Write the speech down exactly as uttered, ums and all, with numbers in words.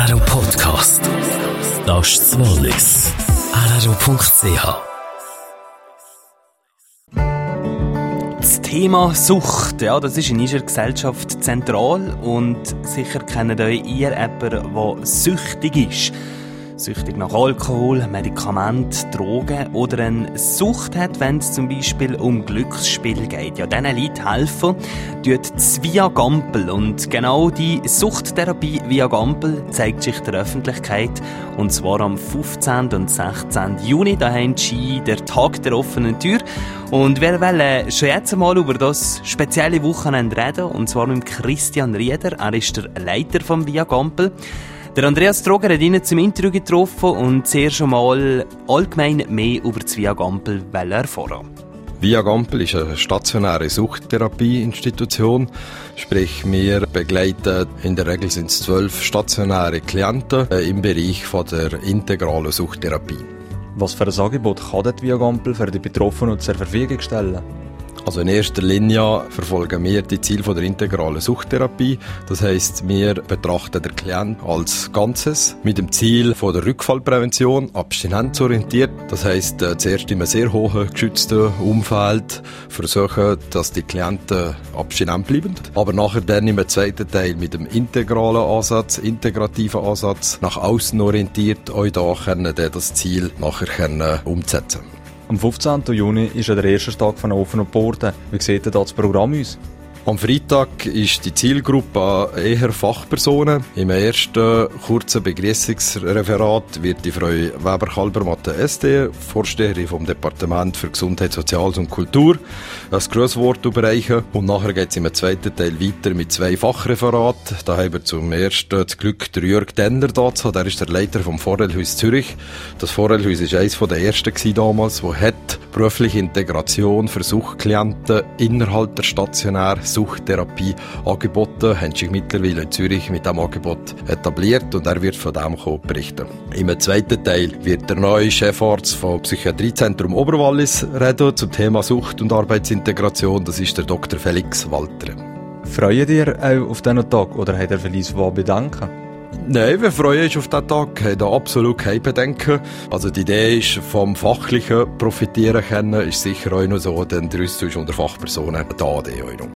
R R O Podcast. Das ist das Wallis. R R O Punkt C H. Das Thema Sucht, ja, das ist in unserer Gesellschaft zentral und sicher kennt euch ihr jemanden, der süchtig ist. Süchtig nach Alkohol, Medikament, Drogen oder eine Sucht hat, wenn es zum Beispiel um Glücksspiel geht. Ja, diesen Leuten helfen tut das Viagampel. Und genau die Suchttherapie Viagampel zeigt sich der Öffentlichkeit. Und zwar am fünfzehnten und sechzehnten Juni. Da haben sie der Tag der offenen Tür. Und wir wollen schon jetzt einmal über das spezielle Wochenende reden. Und zwar mit Christian Rieder. Er ist der Leiter vom Viagampel. Der Andreas Troger hat ihn zum Interview getroffen und zuerst einmal allgemein mehr über das Viagampel erfahren. Viagampel ist eine stationäre Suchttherapie-Institution. Sprich, wir begleiten, in der Regel sind es zwölf stationäre Klienten im Bereich von der integralen Suchttherapie. Was für ein Angebot kann das Viagampel für die Betroffenen zur Verfügung stellen? Also in erster Linie verfolgen wir die Ziele der integralen Suchttherapie. Das heisst, wir betrachten den Klienten als Ganzes mit dem Ziel von der Rückfallprävention, abstinenzorientiert. Das heisst, zuerst in einem sehr hohen geschützten Umfeld versuchen, dass die Klienten abstinent bleiben. Aber nachher dann im zweiten Teil mit dem integralen Ansatz, integrativen Ansatz, nach außen orientiert, auch da können das Ziel nachher umsetzen. Am fünfzehnten Juni ist ja der erste Tag von offenen Porten. Wie sieht denn das Programm aus? Am Freitag ist die Zielgruppe eher Fachpersonen. Im ersten kurzen Begrüßungsreferat wird die Frau Weber-Kalbermatte S D, Vorsteherin vom Departement für Gesundheit, Soziales und Kultur, ein Grußwort überreichen. Und nachher geht es im zweiten Teil weiter mit zwei Fachreferaten. Da haben wir zum ersten das Glück, der Jörg Denner da zu haben. Der ist der Leiter vom Forellhaus Zürich. Das Forellhaus war eines der ersten damals, das hat berufliche Integration für Suchtklienten innerhalb der stationären Suchttherapie angeboten, haben sich mittlerweile in Zürich mit diesem Angebot etabliert und er wird von dem berichten. Im zweiten Teil wird der neue Chefarzt vom Psychiatriezentrum Oberwallis reden zum Thema Sucht und Arbeitsintegration. Das ist der Doktor Felix Walter. Freut ihr auch auf diesen Tag oder habt ihr vielleicht was Bedenken? Nein, wir freuen uns auf diesen Tag, haben da absolut keine Bedenken. Also die Idee ist, vom Fachlichen profitieren können, ist sicher auch noch so, denn der Austausch unter Fachpersonen da, die auch noch.